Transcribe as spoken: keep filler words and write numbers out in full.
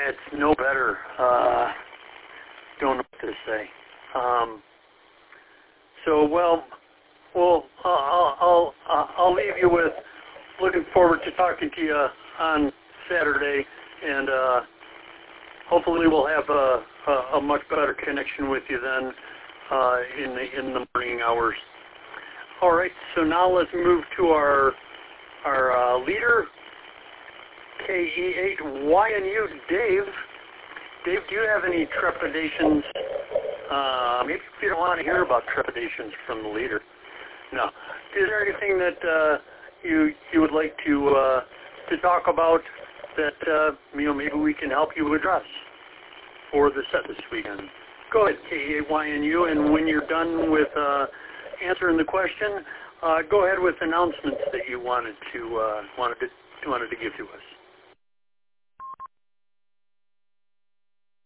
it's no better. Uh, don't know what to say. Um, so, well, well, uh, I'll, I'll, uh, I'll leave you with looking forward to talking to you on Saturday, and uh, hopefully we'll have a, a, a much better connection with you then uh, in the in the morning hours. All right, so now let's move to our our uh, leader, K E eight Y N U, Dave. Dave, do you have any trepidations? Uh, maybe you don't want to hear about trepidations from the leader. No. Is there anything that uh, you you would like to uh, to talk about that uh, you know maybe we can help you address for the set this weekend? Go ahead, K E eight Y N U, and when you're done with uh, answering the question, uh, go ahead with announcements that you wanted to uh, wanted to wanted to give to us.